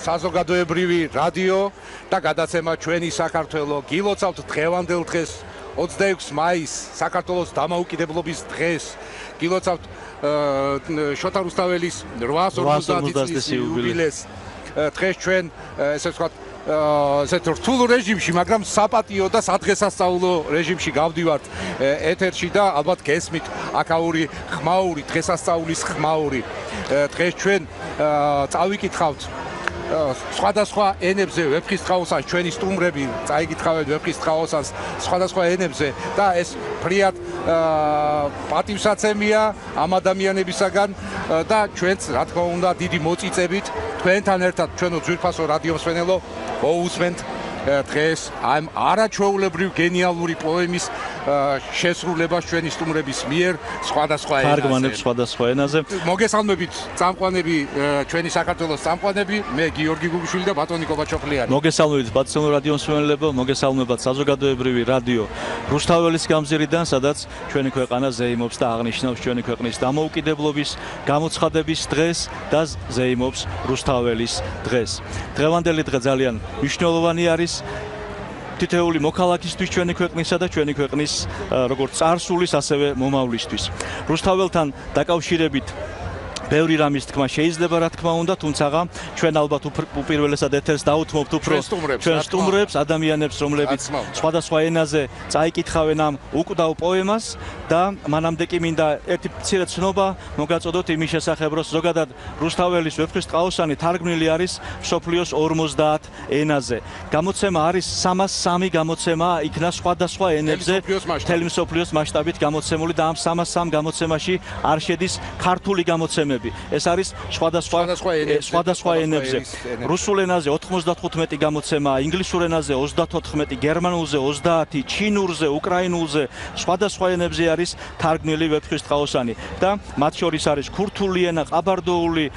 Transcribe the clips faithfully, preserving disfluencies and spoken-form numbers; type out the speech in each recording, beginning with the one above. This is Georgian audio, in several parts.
საზოგადოებრივი რადიო და გადაცემა ჩვენი საქართველო. გილოცავთ დღევანდელ დღეს ოცდაექვსი მაისს, საქართველოს დამოუკიდებლობის დღეს. გილოცავთ შოთა რუსთაველის რვაას ორმოცდაათი წლის იუბილეს. დღეს ჩვენ ესე ვთქვათ ესეთ რთულ რეჟიმში, მაგრამ საპატიო და სადღესასწაულო რეჟიმში გავდივართ ეთერში და ალბათ გესმით აქაური ხმაური, დღესასწაულის ხმაური. დღეს ჩვენ წავიკითხავთ სხვადასხვა ენებზე ვეფხისტყაოსანს, ჩვენი სტუმრები წაიკითხავენ ვეფხისტყაოსანს სხვადასხვა ენებზე და ეს ფრიად პატივსაცემია ამ ადამიანებისაგან და ჩვენც რა თქმა უნდა დიდი მოწიწებით თქვენთან ერთად ჩვენო ძვირფასო რადიო მსმენელო მოусმენთ დღეს ამ არაჩვეულებრივ გენიალური პოემის შესრულებას ჩვენი სტუმრების მიერ სხვადასხვა ენაზე. თარგმანებს სხვადასხვა ენაზე. მოგესალმებით წამყვანები, ჩვენი საქართველოს წამყვანები, მე გიორგი გუგუშვილი და ბატონი კობაჩოხლიანი. მოგესალმებით ბატონო რადიო მსმენელებო, მოგესალმებათ საზოგადოებრივი რადიო რუსთაველის გამზირიდან, სადაც ჩვენი ქვეყანა ზეიმობს და აღნიშნავს ჩვენი ქვეყნის დამოუკიდებლობის გამოცხადების დღეს და ზეიმობს რუსთაველის დღეს. დღევანდელი დღე ძალიან მნიშვნელოვანი არის თითოეული მოქალაქისთვის ჩვენი ქვეყნისა და ჩვენი ქვეყნის როგორც წარსულის, ასევე მომავლისთვის. რუსთაველთან დაკავშირებით ბევრი რამის თქმა შეიძლება, რა თქმა უნდა, თუმცა ჩვენ ალბათ უპირველესად ეთერს დაუთმობთ უფრო ჩვენ სტუმრებს, ადამიანებს, რომლებიც სხვადასხვა ენაზე წაიკითხავენ ამ უკვდავ პოემას და მანამდე კი მინდა ერთი მცირე ცნობა მოგაწოდოთ იმის შესახებ, რომ ზოგადად რუსთაველის ვეფხისტყაოსანი თარგმნილი არის მსოფლიოს ორმოცდაათ ენაზე. გამოცემა არის სამას სამი გამოცემა, იქნა სხვადასხვა ენებზე მთელი მსოფლიოს მასშტაბით გამოცემული და ამ სამას სამ გამოცემაში არ შედის ქართული გამოცემები. ეს არის სხვადასხვა სხვადასხვა ენებზე. რუსულ ენაზე ოთხმოცდათხუთმეტი გამოცემა, ინგლისურ ენაზე ოცდათოთხმეტი, გერმანულზე ოცდაათი, ჩინურზე, უკრაინულზე, სხვადასხვა ენებზე არის თარგმნილი ვეფხისტყაოსანი და მათ შორის არის ქურთული ენა, ყაბარდოული,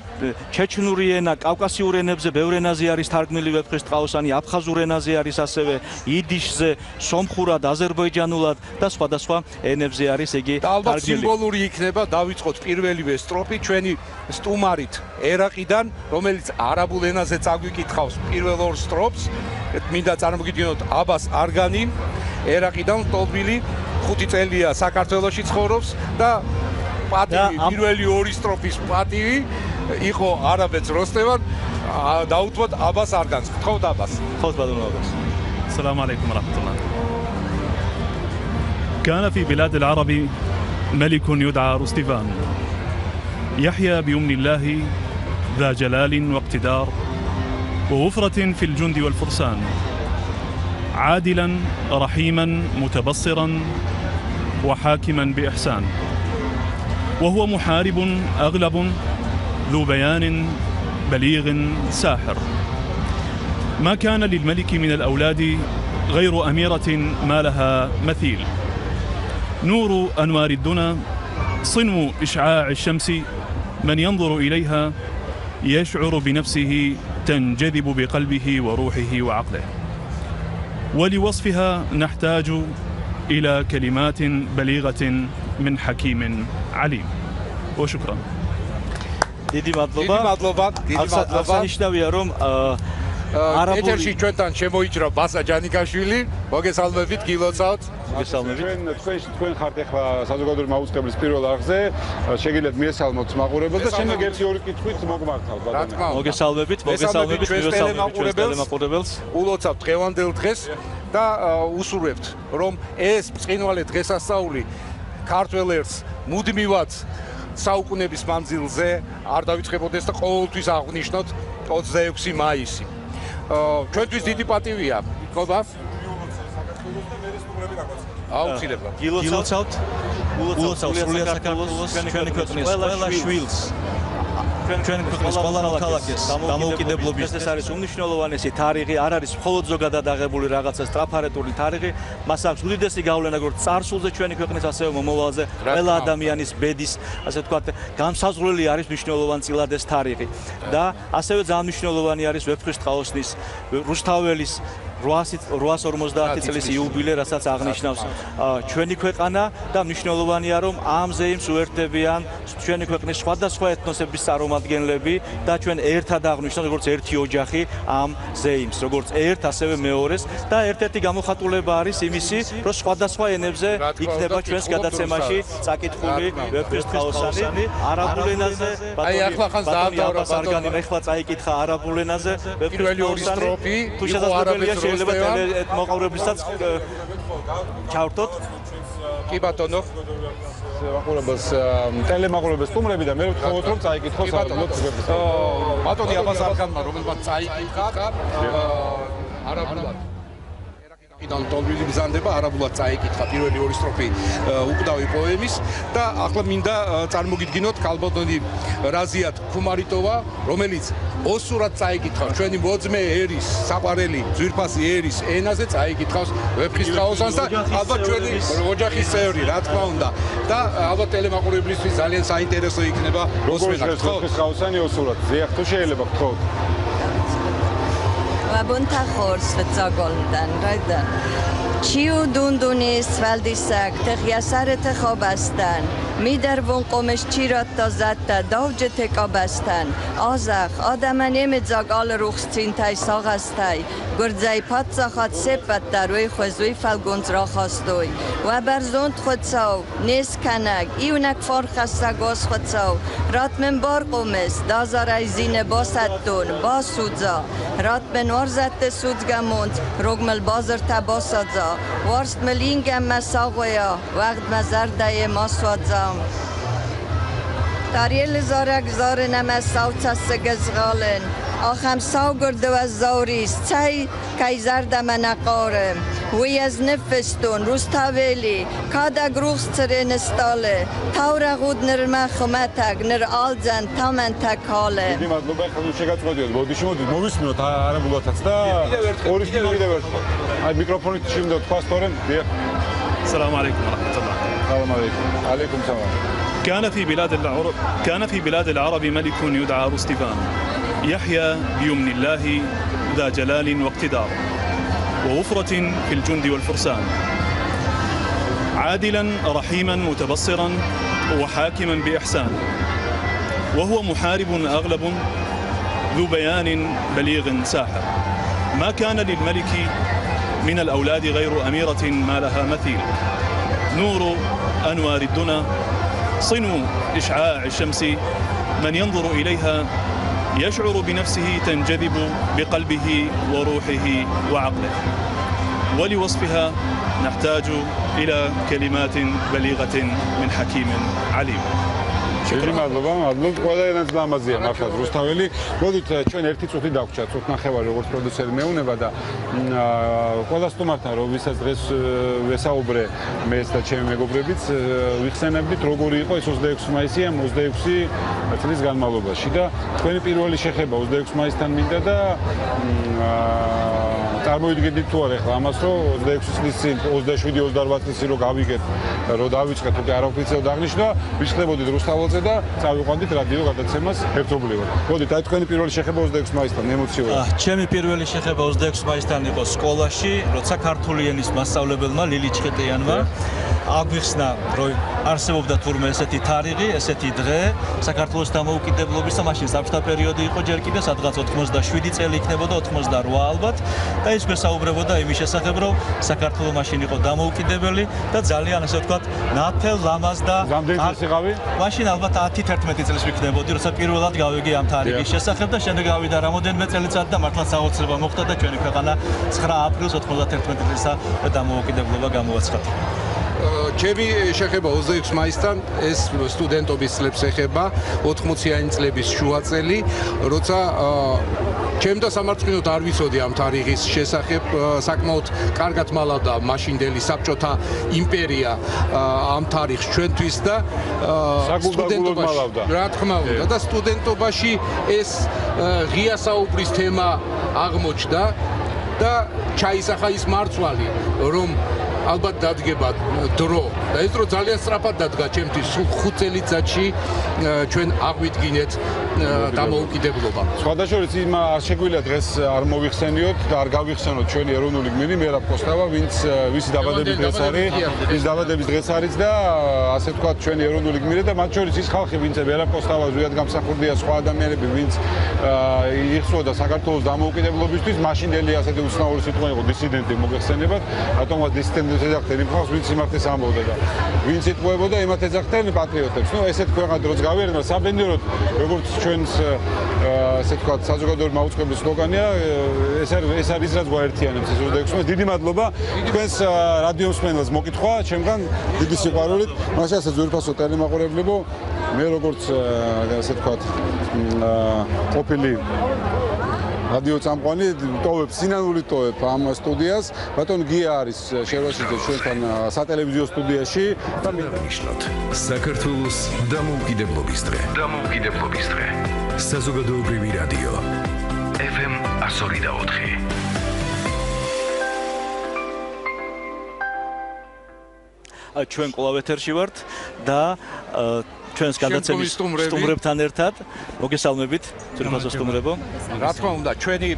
ჩეჩნური ენა, კავკასიურ ენებზე ბევრ ენაზე არის თარგმნილი ვეფხისტყაოსანი, აფხაზურ ენაზე არის ასევე იდიშზე, სომხურად, აზერბაიჯანულად და სხვადასხვა ენებზე არის იგი თარგმნილი. და ალბათ სიმბოლური იქნება დავიწყოთ პირველივე სტროფი ჩვენი სტუმარით ერაყიდან, რომელიც არაბულ ენაზე წაგვიკითხავს პირველ ორ სტროფს. მინდა წარმოგიდგენოთ აბას არგანი, ერაყიდან ტოლბილი, ხუთი წელია საქართველოში ცხოვრობს და პატივი პირველი ორი სტროფის პატივი იყო არაბეთს როსტევან, დაუთმოთ აბას არგანს. გთხოვთ აბას. გთხოვთ ბატონო აბას. السلام عليكم ورحمة الله. كان في بلاد العرب ملك يدعى رستفان يحيا بيمن الله ذا جلال واقتدار ووفرة في الجند والفرسان عادلا رحيما متبصرا وحاكما بإحسان وهو محارب أغلب ذو بيان بليغ ساحر ما كان للملك من الأولاد غير أميرة ما لها مثيل نور أنوار الدنا صنو إشعاع الشمس من ينظر إليها يشعر بنفسه تنجذب بقلبه وروحه وعقله ولوصفها نحتاج إلى كلمات بليغة من حكيم عليم وشكرا. დიდი მადლობა. დიდი მადლობა. დიდი მადლობა. აღსანიშნავია რომ ეთერში ჩვენთან შემოიჭრა ბასა ჯანიკაშვილი. მოგესალმებით, გილოცავთ. მოგესალმებით. ჩვენ თქვენ თქვენ ხართ ახლა საზოგადოებრივი მაუწყებლის პირველ არხზე. შეგიძლიათ მიესალმოთ მაყურებელს და შემდეგ ერთი ორი კითხვით მოგმართავთ ბატონო. მოგესალმებით, მოგესალმებით ჩვენს ტელემაყურებელს. ულოცავთ დღევანდელ დღეს და უსურვებთ, რომ ეს ბრწყინვალე დღესასწაული ქართველ ერთს მუდმივად საუკუნების მანძილზე არ დავიწყებოდეს და ყოველთვის აღნიშნოთ ოცდაექვსი მაისი. ჩვენთვის დიდი პატივია, ხობა? აუცილებლად. გილოცავთ, ულოცავთ სრულიად საქართველოს ჩვენი ქვეყნის ყველა შვილს. ჩვენ ქვეყნის ყველა მოქალაქეს დამოუკიდებლობის ეს არის უმნიშვნელოვანესი თარიღი, არ არის მხოლოდ ზოგადად აღებული რაღაცა სტრაფარეტული თარიღი, მას აქვს უდიდესი გავლენა როგორც წარსულზე ჩვენი ქვეყნის, ასევე მომავალზე, ყველა ადამიანის ბედის, ასე ვთქვათ, განსაზღვრელი არის მნიშვნელოვანწილად ეს თარიღი. და ასევე ძალიან მნიშვნელოვანი არის ვეფხისტყაოსნის, რუსთაველის რვაას ორმოცდაათი წლის იუბილე, რასაც აღნიშნავს ჩვენი ქვეყანა და მნიშვნელოვანია, რომ ამ ზეიმს უერთდებიან ჩვენი ქვეყნის სხვადასხვა ეთნოსების წარმომადგენლები და ჩვენ ერთად აღნიშნავთ როგორც ერთი ოჯახი ამ ზეიმს, როგორც ერთ ასევე მეორეს და ერთ-ერთი გამოხატულება არის იმისი, რომ სხვადასხვა ენებზე იქნება ჩვენს გადაცემაში წაკითხული ვეფხისტყაოსანი არაბულ ენაზე, აი ახლა ხანს დაამთავრა სარგანი, ახლა წაიკითხა არაბულ ენაზე პირველი ორი სტროფი თუ შესაძლებელია შეიძლება მოყავრებლისაც ჩავრთოთ. კი ბატონო, მაყურებელს ტელემაყურებელს სტუმრები და მე ვთხოვოთ რომ წაიკითხოს არაბულად ვეფხისტყაოსანი. ბატონი აბას არგანმა რომელმაც წაიკითხა არაბულადიდან თოლვილი ბზანდება არაბულად წაიკითხა პირველი ორი სტროფი უკვდავი პოემის და ახლა მინდა წარმოგიდგინოთ ქალბატონი რაზიათ ქუმარიტოვა, რომელიც ოსურად წაიკითხავს ჩვენი მოძმე ერის, საყვარელი ძვირფასი ერის ენაზე წაიკითხავს ვეფხისტყაოსანს და ალბათ ჩვენი ოჯახის წევრი, რა თქმა უნდა. და ალბათ ტელემაყურებლისთვის ძალიან საინტერესო იქნება მოსმენა. ვეფხისტყაოსანი ოსურად ზეახ თუ შეიძლება გთხოვთ. Bunta khors فتزاگلدن رایدن چیو دوندونی سوالدیسک تخیاسر تخابستن می در ون قمش چی را تا زد تا دوج تکابستن آزخ آدم نمیزاگ آل روخستین تای ساغستای گرزای پات زخات سپت در روی خوزوی فلگونز را خواستوی و برزوند خود ساو نیس کنگ ایونک فرخسته گاز خود ساو رات من بار قمس دازارای زین باستون با سودزا رات من ورزت سودگموند رگمل بازر تا باسادزا ورست ملینگم مساقویا وقت مزرده ماسوادزا داریل زارک زار نمه ساوچه سگزغالن آخم ساو گرده و زاریست چای کیزر دم نقارم وی از نفستون روستاویلی کادا گروخ سره نستاله تاور غود نر مخمتک نر آلزن تامن تکاله დიდი მადლობა, ხალხო შეგაწყვეტიოთ, მოდიში მოდით, მოვისმინოთ არაბულათაც და ორი სტილი კიდევ ერთხელ. აი მიკროფონით შევიდა თქვას თორემ, დიახ. السلام عليكم ورحمة الله. سلام عليكم. عليكم السلام. كان في بلاد العرب كان في بلاد العرب ملك يدعى رستفان يحيى بيمن الله ذا جلال واقتدار ووفرة في الجند والفرسان عادلا رحيما متبصرا وحاكما بإحسان وهو محارب أغلب ذو بيان بليغ ساحر ما كان للملك من الأولاد غير أميرة ما لها مثيل نور أنوار الدنا صنو إشعاع الشمس من ينظر إليها يشعر بنفسه تنجذب بقلبه وروحه وعقله ولوصفها نحتاج إلى كلمات بليغة من حكيم عليم დიდი მადლობა, მადლობ. ყველა ენაც ლამაზია მართლაც რუსთაველი. მოდით ჩვენ ერთი წუთი დავჭათ, წუთ ნახევარი როგორც პროდიუსერი მეუნება და ყველა სტუმართან რომ ვისაც დღეს ვესაუბრე მეც და ჩემი მეგობრებიც ვიხსენებდით როგორი იყო ეს ოცდაექვსი მაისი ამ ოცდაექვსი წლის განმავლობაში და თქვენი პირველი შეხება ოცდაექვსი მაისთან მინდა და წარმოიდგენთ თუ არა ახლა ამას რომ ოცდაექვსი წლის წინ ოცდაშვიდი ოცდაოთხ წლის წინ რომ გავიგეთ რომ დავიწყეთ უკვე არაოფიციალურად აღნიშნა ვიშლებოდით რუსთაველზე და წავიყვანდით რადიო გადაცემას ერთობლივად. მოდით აი თქვენი პირველი შეხება ოცდაექვსი მაისთან ემოციურად. ჩემი პირველი შეხება ოცდაექვსი მაისთან იყო სკოლაში, როცა ქართული ენის მასწავლებელმა ლილი ჩხეტიანმა აგვიხსნა რომ არსებობდა თურმე ესეთი თარიღი, ესეთი დღე საქართველოს დამოუკიდებლობის და მაშინ საბჭოთა პერიოდი იყო ჯერ კიდე სადღაც ოცდაშვიდი წელი იქნებოდა ოცდაოთხ ალბათ და ის გვესაუბრებოდა იმის შესახებ რომ საქართველო მაშინ იყო დამოუკიდებელი და ძალიან ასე ვთქვათ ნათელ ლამაზ და რამდენი წელი იყავი? მაშინ ალბათ ათი თერთმეტი წელს ვიქნებოდი როცა პირველად გავიგე ამ თარიღის შესახებ და შემდეგ გავიდა რამოდენიმე წელიწად და მართლა საოცრება მოხდა და ჩვენი ქვეყანა ცხრა აპრილს ოცდათერთმეტი წელს დამოუკიდებლობა გამოაცხადა. ჩემი შეხება ოცდაექვსი მაისთან ეს სტუდენტობის წლებს ეხება ოთხმოციანი წლების შუაწელი, როცა ჩემ და სამარცხინოდ არ ვიცოდი ამ თარიღის შესახებ, საკმაოდ კარგად მალავდა მაშინდელი საბჭოთა იმპერია ამ თარიღს ჩვენთვის და სტუდენტობაში რა თქმა უნდა და სტუდენტობაში ეს ღია საუბრის თემა აღმოჩნდა და ჩაისახა ის მარცვალი რომ ალბათ დადგება დრო და ეს დრო ძალიან სწრაფად დადგა ჩემთვის სულ ხუთ წელიწადში ჩვენ აღვიდგინეთ დამოუკიდებლობა. სხვადასხვა იმ არ შეგვიძლია დღეს არ მოიხსენიოთ და არ გავიხსენოთ ჩვენი ეროვნული გმირი მერაბ კოსტავა, ვინც ვისი დაბადების დღეს არის, ვის დაბადების დღეს არის და ასე ვთქვათ ჩვენი ეროვნული გმირი და მათ შორის ის ხალხი, ვინც მერაბ კოსტავა ზუსტად გამსახურდია, სხვა ადამიანები, ვინც იხსოვდა საქართველოს დამოუკიდებლობისთვის, მაშინდელი ასეთი უცნაური სიტყვა იყო დისიდენტი მოგეხსენებათ, რატომღაც დისიდენტებს ეძახდნენ იმ ხალხს, ვინც სიმართლეს ამბობდა და ვინც იტყუებოდა, იმათ ეძახდნენ პატრიოტებს. ნუ ესეთ ქვეყნად როც გავიარეთ, საბედნიეროდ როგორც ჩვენს ასე ვთქვათ საზოგადოებრივი მაუწყებლის სლოგანია, ეს არის ეს არის რაც გვაერთიანებს ეს ოცდაექვსი წლის. დიდი მადლობა თქვენს რადიო მსმენელს მოკითხვა, ჩემგან დიდი სიყვარულით, მაშინ ასე ძვირფასო ტელემაყურებლებო, მე როგორც ასე ვთქვათ ყოფილი რადიო წამყვანი ტოვებ სინანული ტოვებ ამ სტუდიას. ბატონ გია არის შევასიძე ჩვენთან სატელევიზიო სტუდიაში და ნიშნოთ საქართველოს დამოუკიდებლობის დღე. დამოუკიდებლობის დღე. საზოგადოებრივი რადიო ეფ ემ εκατო ორი და ოთხი. ჩვენ კვლავ ეთერში ვართ და ჩვენს გადაცემის სტუმრებთან ერთად მოგესალმებით, ძვირფასო სტუმრებო. რა თქმა უნდა, ჩვენი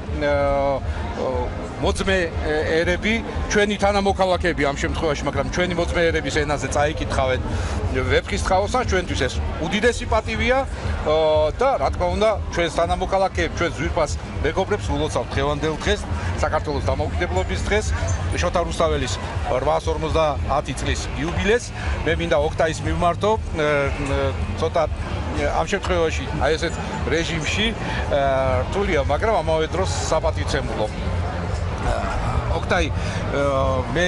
მოძმე ერები, ჩვენი თანამოქალაქეები ამ შემთხვევაში, მაგრამ ჩვენი მოძმე ერების ენაზე წაიკითხავენ ვეფხისტყაოსანს, ჩვენთვის ეს უდიდესი პატივია და რა თქმა უნდა, ჩვენს თანამოქალაქეებს, ჩვენს ძვირფას მეგობრებს ულოცავთ დღევანდელ დღეს, საქართველოს დამოუკიდებლობის დღეს, შოთა რუსთაველის რვაას ორმოცდაათი წლის იუბილეს. მე მინდა ოქტაის მივმართო ცოტა ამ შემთხვევაში აი ესეთ რეჟიმში რთულია, მაგრამ ამავე დროს საპატივცემულო. ოქტაი, მე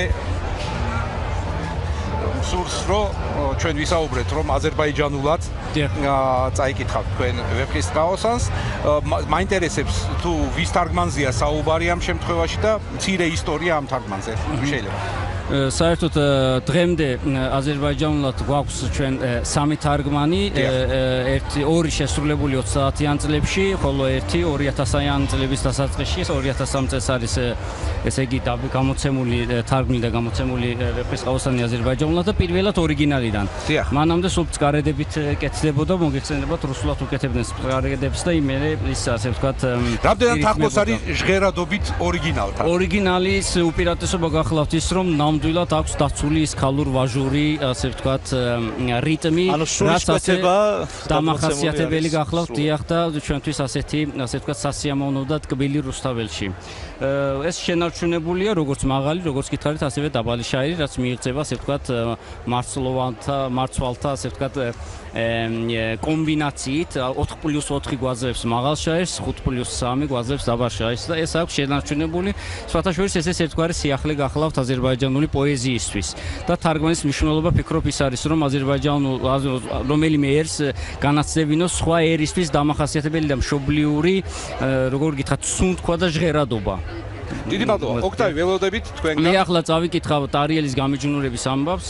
სურს რომ ჩვენ ვისაუბრეთ რომ აზერბაიჯანულად წაიკითხავთ თქვენ ვეფხისტყაოსანს. მაინტერესებს თუ ვის თარგმანზეა საუბარი ამ შემთხვევაში და მცირე ისტორია ამ თარგმანზე შეიძლება. საერთოდ დღემდე აზერბაიჯანულად გვაქვს ჩვენ სამი თარგმანი, ერთი ორი შესრულებული ოცდაათიან წლებში, ხოლო ერთი ორი ათასიან წლების დასაწყისში, ორი ათას სამი წელს არის ესე იგი გამოცემული თარგმნილი და გამოცემული ვეფხისტყაოსანი აზერბაიჯანულად და პირველად ორიგინალიდან. მანამდე სულ წყარედებით კეთდებოდა, მოგეხსენებათ რუსულად უკეთებდნენ წყარედებს და იმერე ის ასე ვთქვათ რამდენად ახლოს არის ჟღერადობით ორიგინალთან. ორიგინალის უპირატესობა გახლავთ ის რომ ნამდვილად აქვს დაცული ის ქალურ-ვაჟური, ასე ვთქვათ, რიტმი, რაც ასე დამახასიათებელი გახლავთ, დიახ და ჩვენთვის ასეთი, ასე ვთქვათ, სასიამოვნო და ტკბილი რუსთაველში. ეს შენარჩუნებულია როგორც მაღალი, როგორც გითხარით, ასევე დაბალი შაირი, რაც მიიღწევა, ასე ვთქვათ, მარცვლოვანთა, მარცვალთა, ასე ვთქვათ, კომბინაციით ოთხ პლუს ოთხი გვაძლევს მაღალ შაირს, ხუთ პლუს სამი გვაძლევს დაბალ შაირს და ეს აქვს შენარჩუნებული. სხვათა შორის ეს ერთგვარი სიახლე გახლავთ აზერბაიჯანული პოეზიისთვის და თარგმანის მნიშვნელობა ფიქრობ ის არის, რომ აზერბაიჯანულ რომელიმე ერს განაცდებინოს სხვა ერისთვის დამახასიათებელი და მშობლიური, როგორ გითხრათ, სუნთქვა და ჟღერადობა. დიდი მადლობა. ოქტავი, ველოდებით თქვენგან. მე ახლა წავიკითხავ ტარიელის გამიჯნურების ამბავს.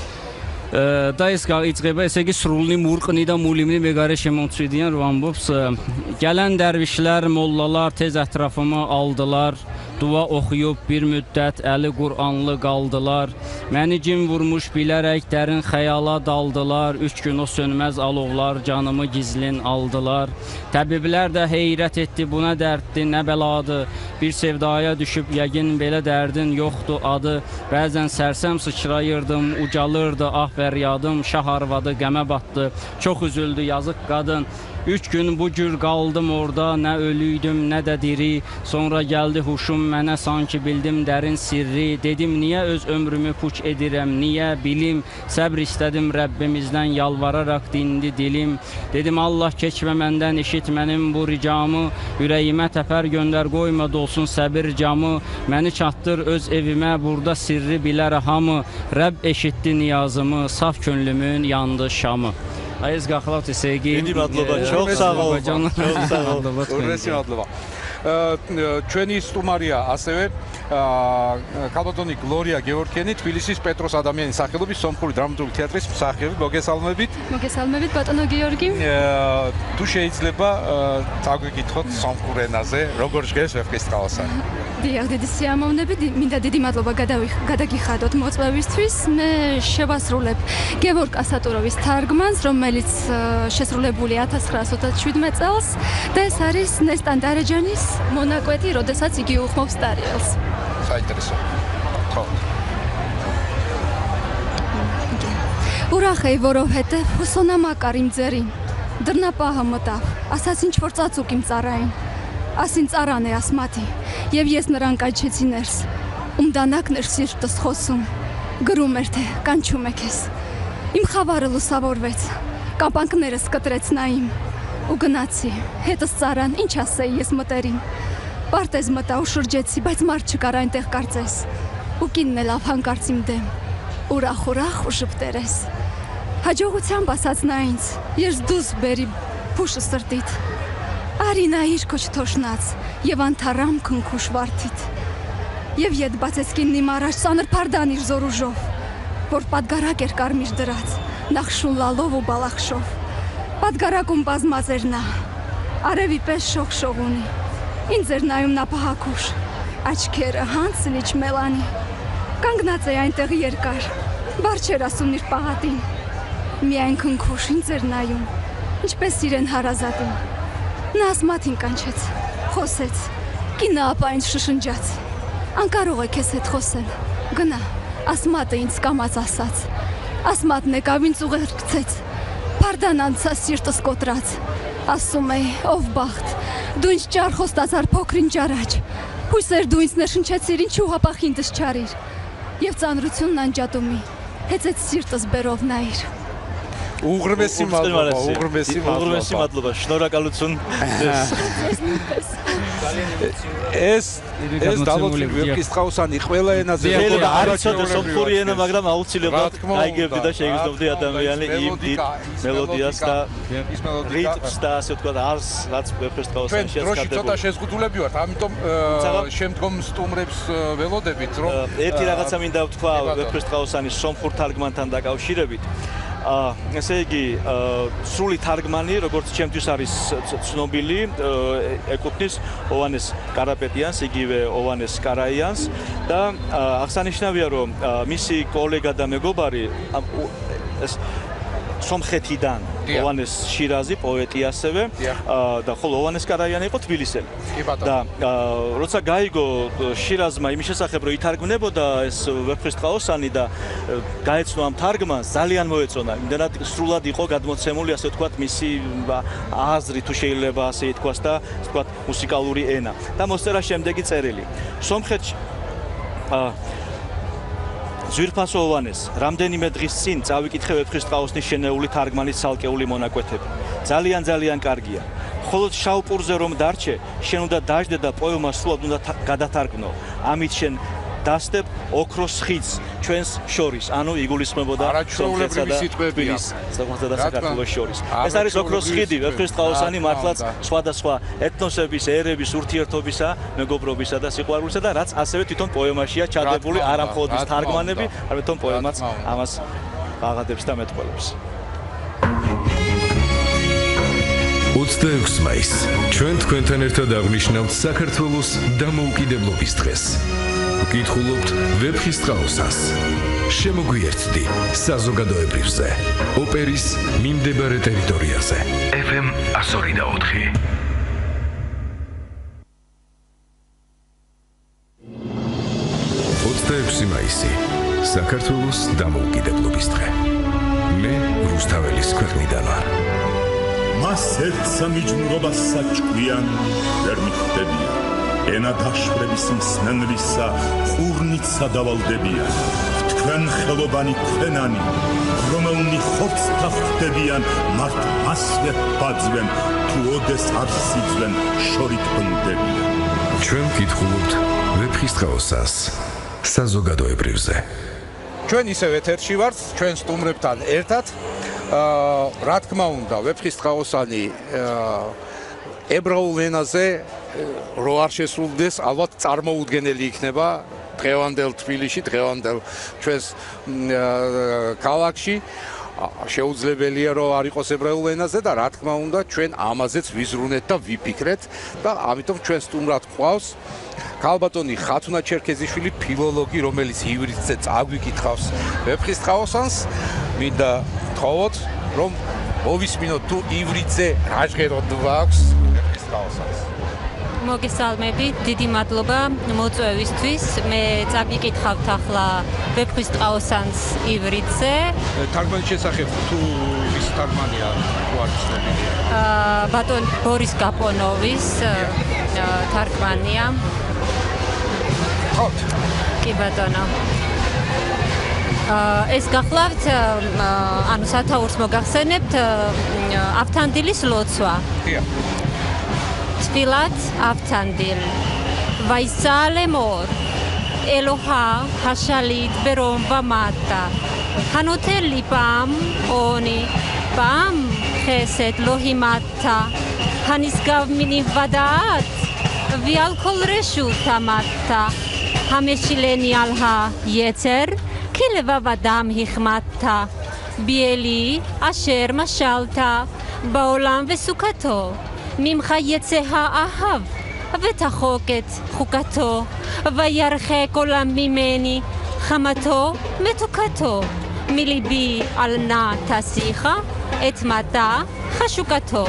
და ეს იწყება, ესე იგი სრული მურყნი და მულიმნი მეგარე შემომწვიდიან რომ ambops. Gələn dərvişlər, mollalar tez ətrafıma aldılar. Dua oxuyub bir müddət əli Qur'anlı qaldılar. Məni cin vurmuş bilərək dərin xəyala daldılar. Üç gün o sönməz alovlar canımı gizlin aldılar. Təbiblər də heyrət etdi, bu nə dərddir, nə bəladır. Bir sevdaya düşüb yəqin belə dərdin yoxdur adı. Bəzən sərsəm sıçrayırdım, ucalırdı ah fəryadım. Şah arvadı qəmə batdı, çox üzüldü yazıq qadın. Üç gün bu cür qaldım orada, nə ölüydüm, nə də diri. Sonra gəldi huşum mənə, sanki bildim dərin sirri. Dedim, niyə öz ömrümü puç edirəm, niyə bilim. Səbr istədim Rəbbimizdən, yalvararaq dindi dilim. Dedim, Allah keçmə məndən, eşit mənim bu ricamı. Ürəyimə təpər göndər, qoyma dolsun səbir camı. Məni çatdır öz evimə, burada sirri bilər hamı. Rəbb eşitdi niyazımı, saf könlümün yandı şamı. Ayız qaxılavt esəgi. Დიდი მადლობა, çox საღ olun. Çox საღ olun. Ჩვენი სტუმარია ასევე ქალბატონი გლორია გეორგიანი, თბილისის პეტროს ადამიანის სახელობის სომხური დრამატული თეატრის მსახიობი. მოგესალმებით. მოგესალმებით ბატონო გიორგი. თუ შეიძლება წაგვიკითხოთ სომხურ ენაზე, როგორ ჟღერს ვეფხისტყაოსანი? დიახ, დიდი სიამოვნებით, მინდა დიდი მადლობა გადაგიხადოთ მოწვევისთვის. მე შევასრულებ გევორგ ასატუროვის თარგმანს, რომელიც შესრულებული ათას ცხრაასი ოცდაშვიდმეტ წელს და ეს არის ნესტან დარეჯანის მონაკვეთი, როდესაც იგი უხმობს სტარიელს. საინტერესო. ხო. Урахай ворохете, фусона макарим дзерин. Дрна пагамота, асасин чворцацуким цараин. Ասին ծարան է ասմատի, և ես նրան կայչեցի ներս, ումդանակն էր սիրտս խոսում, գրում էր թե կանչում է քեզ, իմ խավարը լուսավորվեց, կապանքներս կտրեց նա իմ, ու գնացի, հետս ծարան ինչ ասեի ես մտերին, պարտեզ մտա ու շրջեցի, բայց մարդ չկար այնտեղ կարծես, ու կինն էլ ավ հանկարծ իմ դեմ, ուրախ-ուրախ ու շպտեր ես, հաջողությամբ ասաց նա ինձ, ես դուս բերի փուշը սրտիտ, Արինա իր քոչ թոշնած եւ անթարամ քնքուշ վարդիտ եւ ետ բացեց կիննի մարաշ սանր փարդան իր զորուժով որ պատգարակ էր կարմիր դրած նախշուն լալով ու բալախշով պատգարակում բազմած էր նա արևի պես շող-շող ունի ինձ էր նայում նա փահակուշ աչքերը հանցլիչ մելանի կանգնած է այնտեղ երկար բար չեր ասում իր պահատին միայն քնքուշ ինձ էր նայում ինչպես իրեն հարազատին Նա ասմատին կանչեց, խոսեց, կինը ապա ինձ շշնջաց, անկարող է քեզ հետ խոսել, գնա, ասմատը ինձ կամաց ասաց, ասմատն եկավ ինձ ուղերգցեց, պարդան անցա սիրտս կոտրած, ասում է, ով բաղթ, դու ինձ ճար խոստացար փոքրին ճարաջ, հույսեր դու ինձ ներշնչեցիր, ինչու հապախինտս չարիր, և ծանրությունն անջատումի, հեծեց սիրտս բերով նայիր, უღრმესი მადლობა, უღრმესი მადლობა. უღრმესი მადლობა. შნორაკალუცუნ. ეს ეს დალოცული ვეფხისტყაოსანი ყველა ენაზე როგორ არიცოდა სომხური ენა, მაგრამ აუცილებლად გაიგებდი და შეიგრძნობდი ადამიანი იმ დიდ მელოდიას და რიტმს და ასე ვთქვათ არს რაც ვეფხისტყაოსანი შესაძლებელი. ჩვენ ცოტა შეზღუდულები ვართ, ამიტომ შემდგომ სტუმრებს ველოდებით, რომ ერთი რაღაცა მინდა ვთქვა ვეფხისტყაოსანის სომხურ თარგმანთან დაკავშირებით. ესე იგი, სრული თარგმანი, როგორც ჩემთვის არის ცნობილი, ეკუთვნის ოვანეს კარაპეტიანს, იგივე ოვანეს კარაიანს და აღსანიშნავია, რომ მისი კოლეგა და მეგობარი ეს სომხეთიდან ოვანეს შირაზი, პოეტი ასევე და ხოლო ოვანეს კარაიანი იყო თბილისელი. და როცა გაიგო შირაზმა იმის შესახებ, რომ ითარგმნებოდა ეს ვეფხისტყაოსანი და გაეცნო ამ თარგმანს, ძალიან მოეწონა. იმდენად სრულად იყო გადმოცემული, ასე ვთქვათ, მისი აზრი თუ შეიძლება ასე ითქვას და ასე ვთქვათ, მუსიკალური ენა. და მოსწერა შემდეგი წერილი. სომხეთში ძვირფასო ოვანეს, რამდენიმე დღის წინ წავიკითხე ვეფხისტყაოსნის შენეული თარგმანის ცალკეული მონაკვეთები. ძალიან ძალიან კარგია. მხოლოდ შავპურზე რომ დარჩე, შენ უნდა დაждდე და პოემა სრულად უნდა გადათარგმნო. ამით შენ დასდებ ოქროს ხიდს ჩვენს შორის. ანუ იგულისხმებოდა არაჩვეულებრივი სიტყვებია საქართველოსა და საქართველოს შორის. ეს არის ოქროს ხიდი ვეფხისტყაოსანი მართლაც სხვადასხვა ეთნოსების, ერების ურთიერთობისა, მეგობრობისა და სიყვარულისა და რაც ასევე თვითონ პოემაშია ჩადებული, არა მხოლოდ ის თარგმანები, არამედ თვითონ პოემაც ამას აღადებს და მეტყველებს. ოცდაექვსი მაისი ჩვენ თქვენთან ერთად აღნიშნავთ საქართველოს დამოუკიდებლობის დღეს. გითხულობთ ვეფხისტყაოსანს. შემოგვიერთდი საზოგადოებრივზე, ოპერის მიმდებარე ტერიტორიაზე. ეფ ემ εκατό ორი და ოთხი. ოცდაექვსი მაისი საქართველოს დამოუკიდებლობის დღე. მე რუსთაველის ქვეყნიდან ვარ. მას ერთსა მიჯნურობა საჭკვიან ვერ მიხვდებიან. ენა დაშვრების მსმენლისა ყურნიცა დავალდებიან. თქვენ ხელობანი ქვენანი, რომელნი ხორცთა ხვდებიან, მართ მასვე ბაძვენ, თუ ოდეს არ სიძვენ, შორით ხვდებიან. ჩვენ გითხულობთ ვეფხისტყაოსანს საზოგადოებრივზე. ჩვენ ისევ ეთერში ვართ, ჩვენ სტუმრებთან ერთად. რა თქმა უნდა, ვეფხისტყაოსანი ებრაულ ენაზე რო არ შესრულდეს, ალბათ წარმოუდგენელი იქნება დღევანდელ თბილისში, დღევანდელ ჩვენს ქალაქში. შეუძლებელია რომ არ იყოს ებრაულ ენაზე და რა თქმა უნდა ჩვენ ამაზეც ვიზრუნეთ და ვიფიქრეთ და ამიტომ ჩვენ სტუმრად გვყავს ქალბატონი ხათუნა ჩერქეზიშვილი ფილოლოგი, რომელიც ივრითზე წაგვიკითხავს ვეფხისტყაოსანს. მინდა თხოვოთ რომ მოვისმინოთ თუ ივრითზე რა ჟღერადობა აქვს ვეფხისტყაოსანს. მოგესალმებით, დიდი მადლობა მოწვევისთვის. მე წაგიკითხავთ ახლა ვეფხისტყაოსანს ივრითზე. თარგმანის შესახებ თუ ვის თარგმანია თუ არ ცნობილია? აა ბატონ ბორის გაპონოვის თარგმანია. ხოთ. კი ბატონო. აა ეს გახლავთ ანუ სათაურს მოგახსენებთ ავთანდილის ლოცვა. დიახ. תפילת אבטנדיל, ויסע לאמור, אלוהה השליט ברום ומטה, הנותן לי פעם עוני, פעם חסד לא הימדת, הנשגב מנבדעת, ועל כל רשות עמדת, המשילני על היצר, כי לבב אדם החמדת, בילי אשר משלת בעולם וסוכתו. ממך יצא האהב ותחוק את חוקתו וירחק עולם ממני חמתו מתוקתו מליבי על נא תשיחה את מטה חשוקתו.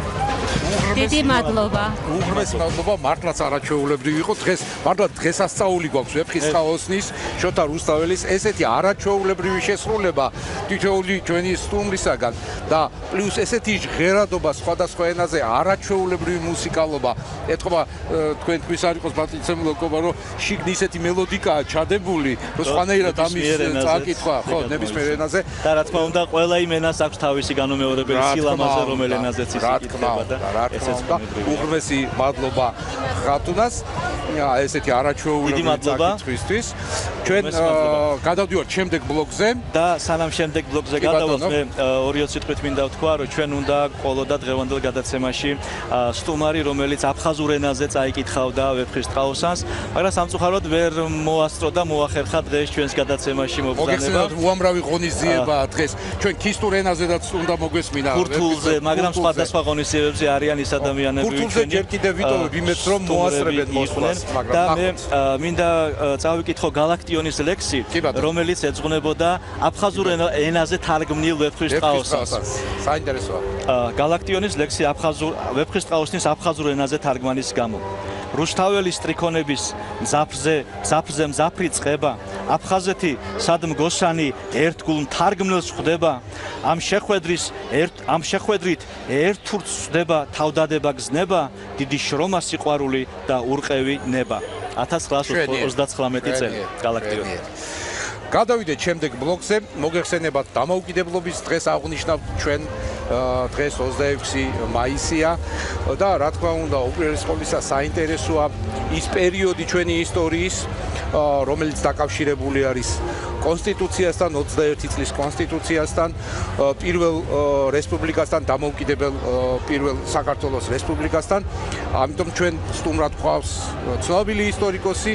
დიდი მადლობა. უღრმესი მადლობა, მართლაც არაჩვეულებრივი იყო. დღეს მართლა დღესასწაული გვაქვს ვეფხისტყაოსნის, შოთა რუსთაველის ესეთი არაჩვეულებრივი შესრულება თითოეული ჩვენი სტუმრისაგან და პლუს ესეთი ჟღერადობა სხვადასხვა ენაზე, არაჩვეულებრივი მუსიკალობა. ეთქობა თქვენ თქვის არ იყოს ბატონცემლოკობა, რომ შიგნით ისეთი მელოდიკაა ჩადებული, რომ სხვანაირად ამის წაკითხვა, ხო, ნებისმიერ ენაზე. და რა თქმა უნდა, ყველა იმ ენას აქვს თავისი განუმეორებელი სილამაზე, რომელ ენაზეც ის იკითხება და ესეც უღრმესი მადლობა ხათუნას ესეთი არაჩვეულებრივი წაკითხვისთვის. ჩვენ გადავდივართ შემდეგ ბლოკზე და სანამ შემდეგ ბლოკზე გადავალთ, მე ორი სიტყვით მინდა ვთქვა, რომ ჩვენ უნდა ყოლოდა დღევანდელ გადაცემაში სტუმარი, რომელიც აფხაზურ ენაზე წაიკითხავდა ვეფხისტყაოსანს, მაგრამ სამწუხაროდ ვერ მოასწრო და მოახერხა დღეს ჩვენს გადაცემაში მობრძანება. მოგესალმებით, უამრავი ღონისძიება დღეს. ჩვენ ქისტურ ენაზედაც უნდა მოგვესმინა. ქურთულზე, მაგრამ სხვადასხვა ღონისძიებებზე არიან ის ადამიანები, ქურთულზე ჯერ კიდევ ვიტოვებ იმედს, რომ მოასწრებენ მოსვლას, და მე მინდა წავიკითხო გალაქტიონის ლექსი, რომელიც ეძღვნებოდა აფხაზურ ენაზე თარგმნილ ვეფხისტყაოსანს. საინტერესოა. გალაქტიონის ლექსი აფხაზურ ვეფხისტყაოსნის აფხაზურ ენაზე თარგმანის გამო. რუსთაველის ტრიქონების მზაფრზე, მზაფრზე მზაფრი წყება, აფხაზეთი სად მგოსანი ერთგულ მთარგმნელს ხვდება, ამ შეხვედრის ერთ ამ შეხვედრით ერთურთ ხდება თავდადება გზნება, დიდი შრომა სიყვარული და ურყევი ნება. ათას ცხრაას ოცდაცხრამეტი წელი გალაქტიონი. გადავიდეთ შემდეგ ბლოკზე, მოგეხსენებათ დამოუკიდებლობის დღეს აღნიშნავთ ჩვენ დღეს ოცდაექვსი მაისია და რა თქმა უნდა უპირველეს ყოვლისა საინტერესოა ის პერიოდი ჩვენი ისტორიის, რომელიც დაკავშირებული არის კონსტიტუციასთან, ოცდაერთი წლის კონსტიტუციასთან, პირველ რესპუბლიკასთან, დამოუკიდებელ პირველ საქართველოს რესპუბლიკასთან. ამიტომ ჩვენ სტუმრად გვყავს ცნობილი ისტორიკოსი,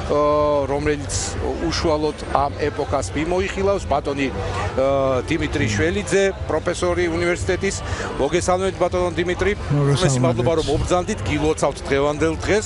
რომელიც უშუალოდ ამ ეპოქას მიმოიხილავს, ბატონი დიმიტრი შველიძე, პროფესორი უნივერსიტეტის. მოგესალმებით ბატონო დიმიტრი. მოგესალმებით. მადლობა რომ მობრძანდით, გილოცავთ დღევანდელ დღეს.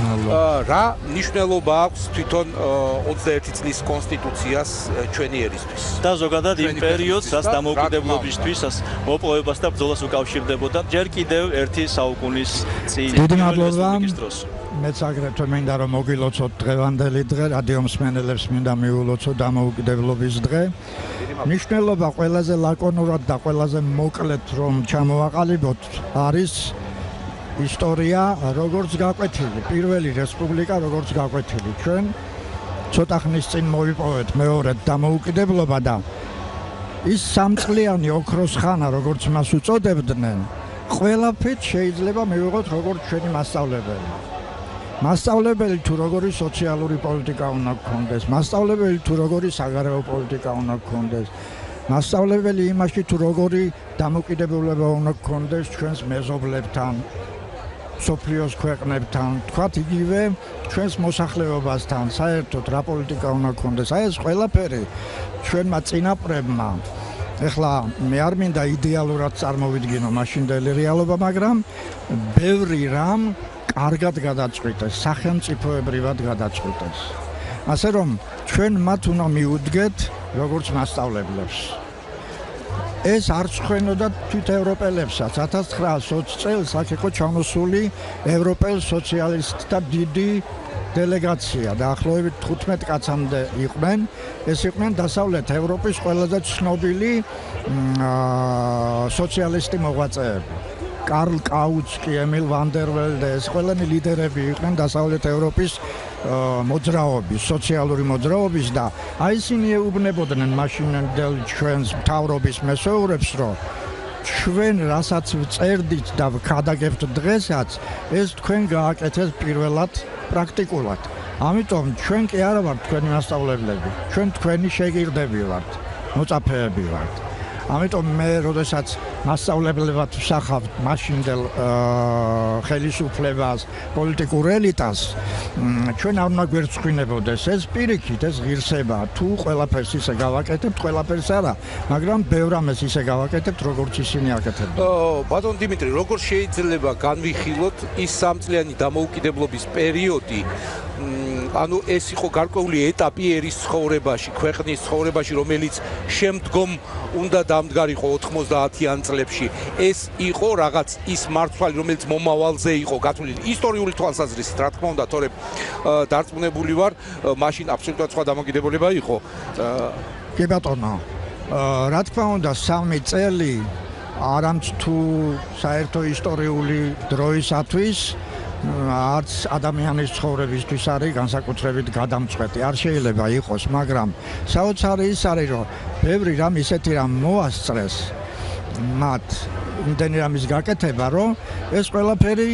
რა მნიშვნელობა აქვს თვითონ ოცდაერთი წლის კონსტიტუციას ჩვენი ერისთვის და ზოგადად იმ პერიოდს, რაც დამოუკიდებლობისთვის, მოპოვებას და ბრძოლას უკავშირდებოდა, ჯერ კიდევ ერთი საუკუნის წინ. დიდი მადლობა. მეც აგრეთვე მინდა რომ მოგილოცოთ დღევანდელი დღე, რადიო მსმენელებს მინდა მიულოცოთ დამოუკიდებლობის დღე. მნიშვნელობა ყველაზე ლაკონურად და ყველაზე მოკლედ რომ ჩამოვაყალიბოთ არის ისტორია, როგორც გაკვეთილი, პირველი რესპუბლიკა როგორც გაკვეთილი. ჩვენ ცოტა ხნის წინ მოვიპოვეთ მეორედ დამოუკიდებლობა და ის სამწლიანი ოქროს ხანა, როგორც მას უწოდებდნენ, ყველაფერს შეიძლება მივიღოთ როგორც ჩვენი მასწავლებელი. მასწავლებელი თუ როგორი სოციალური პოლიტიკა უნდა გქონდეს, მასწავლებელი თუ როგორი საგარეო პოლიტიკა უნდა გქონდეს, მასწავლებელი იმაში თუ როგორი დამოუკიდებლობა უნდა გქონდეს ჩვენს მეზობლებთან, სოფლიოს ქვეყნებთან, თქვათ იგივე ჩვენს მოსახლეობასთან, საერთოდ რა პოლიტიკა უნდა გქონდეს. აი ეს ყველაფერი ჩვენმა წინაპრებმა ეხლა მე არ მინდა იდეალურად წარმოვიდგინო მაშინდელი რეალობა, მაგრამ ბევრი რამ კარგად გადაწყვიტეს, სახელმწიფოებრივად გადაწყვიტეს. ასე რომ ჩვენ მათ უნდა მიუდგეთ როგორც მასწავლებლებს. ეს არ ცხენოდა თვით ევროპელებსაც. ათას ცხრაასი ოცი წელს აქ იყო ჩამოსული ევროპელ სოციალისტთა დიდი დელეგაცია, დაახლოებით თხუთმეტ კაცამდე იყვნენ. ეს იყვნენ დასავლეთ ევროპის ყველაზე ცნობილი სოციალისტი მოღვაწეები. კარლ კაუცკი, ემილ ვანდერველდე, ეს ყველანი ლიდერები იყვნენ დასავლეთ ევროპის მოძრაობის, სოციალური მოძრაობის და აი ისინი ეუბნებოდნენ მაშინდელ ჩვენს მთავრობის მესეურებს, რომ ჩვენ რასაც წერდით და ვქადაგებთ დღესაც, ეს თქვენ გააკეთეთ პირველად პრაქტიკულად. ამიტომ ჩვენ კი არა ვართ თქვენი მასწავლებლები, ჩვენ თქვენი შეგირდები ვართ, მოწაფეები ვართ. ამიტომ მე როდესაც მასწავლებლებად ვსახავ მაშინდელ ხელისუფლებას, პოლიტიკურ ელიტას, ჩვენ არ უნდა გვერცხვინებოდეს ეს პირიქით, ეს ღირსება, თუ ყველაფერს ისე გავაკეთებთ, ყველაფერს არა, მაგრამ ბევრ ამას ისე გავაკეთებთ, როგორც ისინი აკეთებდნენ. ბატონ დიმიტრი, როგორ შეიძლება განვიხილოთ ის სამწლიანი დამოუკიდებლობის პერიოდი, ანუ ეს იყო გარკვეული ეტაპი ერის ცხოვრებაში, ქვეყნის ცხოვრებაში, რომელიც შემდგომ უნდა დამდგარიყო ოთხმოცდაათიან წლებში. ეს იყო რაღაც ის მართვალი, რომელიც მომავალზე იყო გათვლილი ისტორიული თვალსაზრისით, რა თქმა უნდა, თორემ დარწმუნებული ვარ, მაშინ აბსოლუტურად სხვა დამოკიდებულება იყო. კი ბატონო, რა თქმა უნდა, სამი წელი არამც თუ საერთო ისტორიული დროისათვის არც ადამიანის ცხოვრებისთვის არის განსაკუთრებით გადამწყვეტი. არ შეიძლება იყოს, მაგრამ საოცარი ის არის, რომ ბევრი რამ ისეთი რამ მოასწრეს მათ იმდენი რამის გაკეთება, რომ ეს ყველაფერი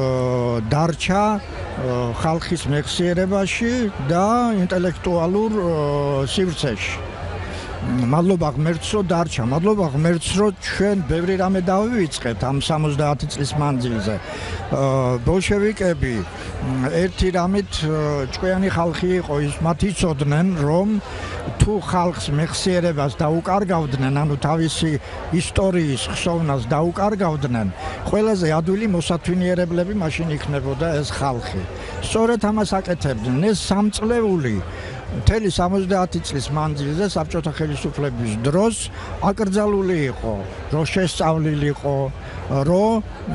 დარჩა ხალხის მეხსიერებაში და ინტელექტუალურ სივრცეში. მადლობა ღმერთს, რომ დარჩა, მადლობა ღმერთს, რომ ჩვენ ბევრი რამე დავივიწყეთ ამ სამოცდაათი წლის მანძილზე. ბოლშევიკები ერთი რამით ჭკვიანი ხალხი იყო, ის მათ იცოდნენ, რომ თუ ხალხს მეხსიერებას დაუკარგავდნენ, ანუ თავისი ისტორიის ხსოვნას დაუკარგავდნენ, ყველაზე ადვილი მოსათვინიერებლები მაშინ იქნებოდა ეს ხალხი. სწორედ ამას აკეთებდნენ. ეს სამწლეული მთელი სამოცდაათი წლის მანძილზე საბჭოთა ხელისუფლების დროს აკრძალული იყო, რომ შესწავლილიყო, რომ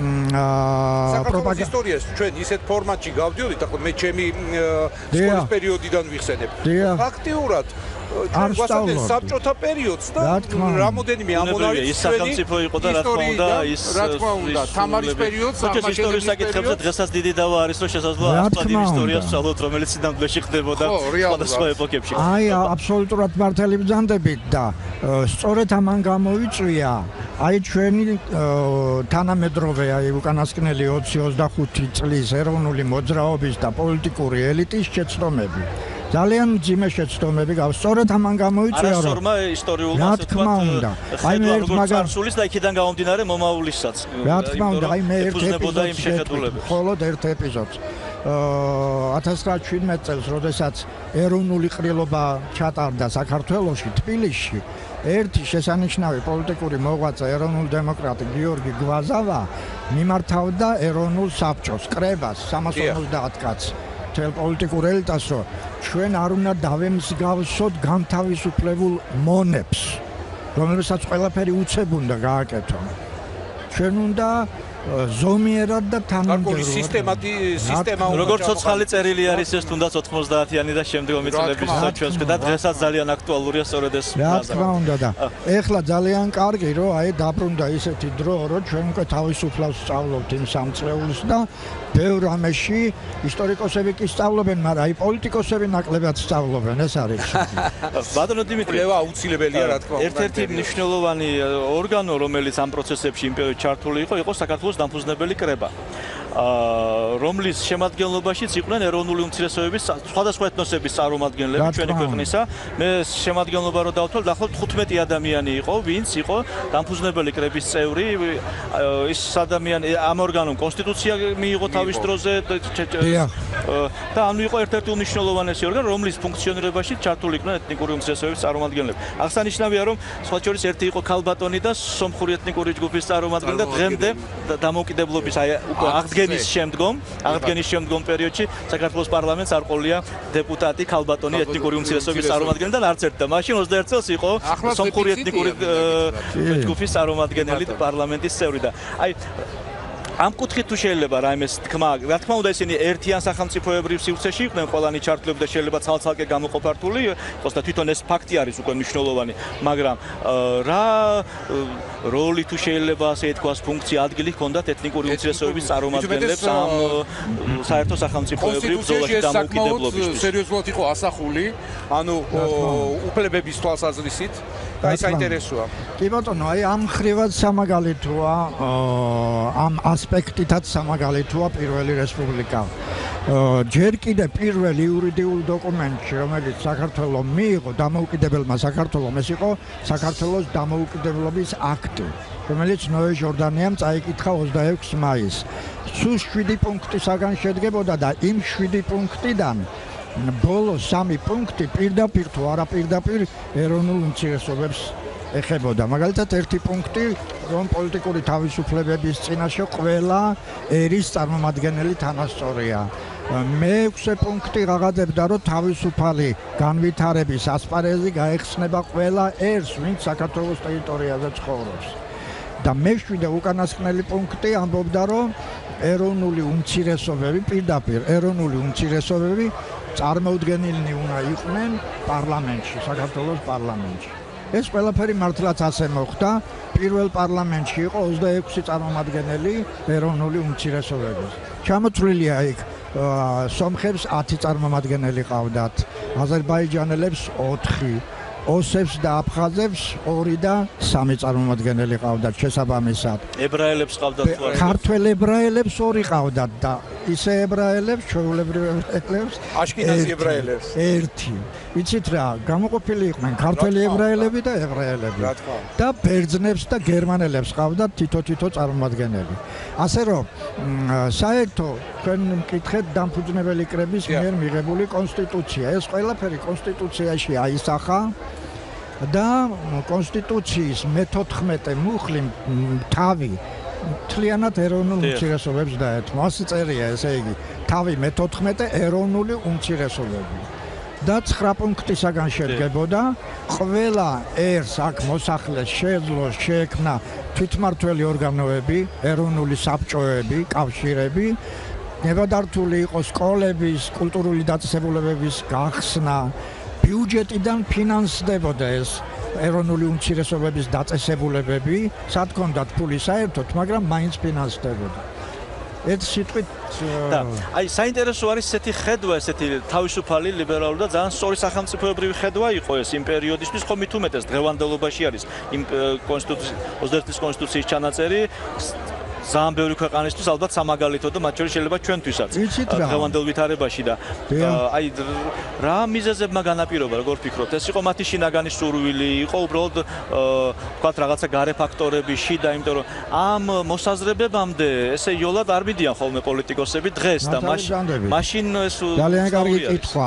საქართველოს ისტორიას ჩვენ ისეთ ფორმატში გავდიოდით, ახლა მე ჩემი სკოლის პერიოდიდან ვიხსენებ. ფაქტიურად არ ვსწავლობ საბჭოთა პერიოდს და რამოდენიმე ამონარი ის სახელმწიფო იყო და რა თქმა უნდა ის რა თქმა უნდა თამარის პერიოდს საერთოდ ისტორიის საკითხებზე დღესაც დიდი დავა არის, რომ შესაძლოა ასპლადი ისტორიას ვსწავლოთ, რომელიც სინამდვილეში ხდებოდა სხვადასხვა ეპოქებში. აი აბსოლუტურად მართალი ბრძანდებით და სწორედ ამან გამოვიწვია აი ჩვენი თანამედროვე აი უკანასკნელი ოცი ოცდახუთი წლის ეროვნული მოძრაობის და პოლიტიკური ელიტის შეცდომები. ძალიან მძიმე შეცდომები გაქვს. სწორედ ამან გამოვიწვია, რომ არასორმა ისტორიულმა ასე თქვა, აი მე ერთ მაგარსulis და იქიდან გამომდინარე მომავალისაც. რა თქმა უნდა, აი მე ერთ ეპიზოდს მხოლოდ ერთ ეპიზოდს. ათას ცხრაასი შვიდმეტ წელს, როდესაც ეროვნული ყრილობა ჩატარდა საქართველოში, თბილისში, ერთი შესანიშნავი პოლიტიკური მოღვაწე, ეროვნულ დემოკრატი გიორგი გვაზავა მიმართავდა ეროვნულ საბჭოს, კრებას, სამას ორმოცდაათ კაცს. თელ პოლიტიკურ ელიტას, რომ ჩვენ არ უნდა დავემსგავსოთ განთავისუფლებულ მონებს, რომელსაც ყველაფერი უცებ უნდა გააკეთონ. ჩვენ უნდა ზომიერად და თანამედროვე სისტემატი სისტემა უნდა როგორც ცოცხალი წერილი არის ეს თუნდაც ოთხმოცდაათიანი და შემდგომი წლების ჩვენს და დღესაც ძალიან აქტუალურია სწორედ ეს რა თქმა უნდა და ეხლა ძალიან კარგი რომ აი დაბრუნდა ისეთი დრო რომ ჩვენ უკვე თავისუფლად სწავლობთ იმ სამწლეულს და ბევრ ამაში ისტორიკოსები კი სწავლობენ, მაგრამ აი პოლიტიკოსები ნაკლებად სწავლობენ, ეს არის. ბატონო დიმიტრი, კვლევა აუცილებელია რა თქმა უნდა. ერთ-ერთი მნიშვნელოვანი ორგანო, რომელიც ამ პროცესებში იმ პერიოდში ჩართული იყო, იყო საქართველოს დამფუძნებელი კრება. რომლის შემადგენლობაშიც იყვნენ ეროვნული უმცირესობების სხვადასხვა ეთნოსების წარმომადგენლები ჩვენი ქვეყნისა. მე შემადგენლობა რო დავთვალ, დაახლოებით თხუთმეტი ადამიანი იყო, ვინც იყო დამფუძნებელი კრების წევრი. ის ადამიანი ამ ორგანომ კონსტიტუცია მიიღო თავის დროზე და ანუ იყო ერთ-ერთი უმნიშვნელოვანესი ორგანო, რომლის ფუნქციონირებაში ჩართული იყვნენ ეთნიკური უმცირესობების წარმომადგენლები. აღსანიშნავია, რომ სხვა შორის ერთი იყო ქალბატონი და სომხური ეთნიკური ჯგუფის წარმომადგენელი და დღემდე დამოუკიდებლობის აი უკვე აღდგენის შემდგომ, აღდგენის შემდგომ პერიოდში საქართველოს პარლამენტს არ ყოლია დეპუტატი ქალბატონი ეთნიკური უმცირესობების წარმომადგენელი და არც ერთი და მაშინ ოცდაერთ წელს იყო სომხური ეთნიკური ჯგუფის წარმომადგენელი პარლამენტის წევრი და აი ამ კუთხით თუ შეიძლება რაიმეს თქმა, რა თქმა უნდა ისინი ერთიან სახელმწიფოებრივ სივრცეში იყვნენ, ყველანი ჩართულები და შეიძლება ცალ-ცალკე გამოყოფართული იყოს და თვითონ ეს ფაქტი არის უკვე მნიშვნელოვანი, მაგრამ რა როლი თუ შეიძლება ასე ითქვას, ფუნქცია, ადგილი ჰქონდათ ეთნიკური უმცირესობების წარმომადგენლებს ამ საერთო სახელმწიფოებრივ ბრძოლაში დამოუკიდებლობისთვის. სერიოზულად იყო ასახული, ანუ უფლებების თვალსაზრისით და ეს საინტერესოა. კი ბატონო, აი ამ ხრივად სამაგალითოა ამ ასპექტითაც სამაგალითოა პირველი რესპუბლიკა. ჯერ კიდე პირველი იურიდიული დოკუმენტი, რომელიც საქართველოს მიიღო დამოუკიდებელმა საქართველოს, ეს იყო საქართველოს დამოუკიდებლობის აქტი, რომელიც ნოე ჟორდანიამ წაიკითხა ოცდაექვსი მაისს. სულ შვიდი პუნქტისაგან შედგებოდა და იმ შვიდი პუნქტიდან ბოლო სამი პუნქტი პირდაპირ თუ არა პირდაპირ ეროვნულ უმცირესობებს ეხებოდა. მაგალითად ერთი პუნქტი, რომ პოლიტიკური თავისუფლებების წინაშე ყველა ერის წარმომადგენელი თანასწორია. მეექვსე პუნქტი აღადებდა, რომ თავისუფალი განვითარების ასპარეზი გაეხსნება ყველა ერს, ვინც საქართველოს ტერიტორიაზე ცხოვრობს. და მეშვიდე უკანასკნელი პუნქტი ამბობდა, რომ ეროვნული უმცირესობები პირდაპირ ეროვნული უმცირესობები წარმოუდგენელნი უნდა იყვნენ პარლამენტში, საქართველოს პარლამენტში. ეს ყველაფერი მართლაც ასე მოხდა. პირველ პარლამენტში იყო ოცდაექვსი წარმომადგენელი ეროვნული უმცირესობების. ჩამოთვლილია იქ სომხებს ათი წარმომადგენელი ყავდათ, აზერბაიჯანელებს ოთხი, ოსებს და აფხაზებს ორი და სამი წარმომადგენელი ყავდათ შესაბამისად. ებრაელებს ყავდათ თუ არა? ქართველ ებრაელებს ორი ყავდათ და ისე ებრაელებს, ჩვეულებრივ ებრაელებს, აშკინაზი ებრაელებს ერთი. იცით რა, გამოყოფილი იყვნენ ქართველი ებრაელები და ებრაელები. და ბერძნებს და გერმანელებს ყავდათ თითო-თითო წარმომადგენელი. ასე რომ საერთო თქვენ მკითხეთ დამფუძნებელი კრების მიერ მიღებული კონსტიტუცია. ეს ყველაფერი კონსტიტუციაში აისახა და კონსტიტუციის მეთოთხმეტე მუხლი თავი მთლიანად ეროვნულ უმცირესობებს დაეთმო. ასე წერია, ესე იგი, თავი მეთოთხმეტე ეროვნული უმცირესობები. და ცხრა პუნქტისაგან შედგებოდა, ყველა ერს აქ მოსახლეს შეეძლო შეექმნა თვითმმართველი ორგანოები, ეროვნული საბჭოები, კავშირები, ნებადართული იყოს სკოლების, კულტურული დაწესებულებების გახსნა, ბიუჯეტიდან ფინანსდებოდა ეს ეროვნული უმცირესობების დაწესებულებები, სად ჰქონდათ ფული საერთოდ, მაგრამ მაინც ფინანსდებოდა. ერთ სიტყვით და აი საინტერესო არის ესეთი ხედვა, ესეთი თავისუფალი, ლიბერალური და ძალიან სწორი სახელმწიფოებრივი ხედვა იყო ეს იმ პერიოდისთვის, ხო მით უმეტეს დღევანდელობაში არის იმ კონსტიტუციის ოცდაერთის კონსტიტუციის ჩანაწერი ძალიან ბევრი ქვეყანისთვის ალბათ სამაგალითო და მათ შორის შეიძლება ჩვენთვისაც დღევანდელ ვითარებაში და აი რა მიზეზებმა განაპირობა, როგორ ფიქრობთ? ეს იყო მათი შინაგანი სურვილი, იყო უბრალოდ ვთქვათ რაღაცა გარე ფაქტორები, შიდა, იმიტომ რომ ამ მოსაზრებებამდე ესე იოლად არ მიდიან ხოლმე პოლიტიკოსები დღეს და მაშინ ეს ძალიან კარგი კითხვა.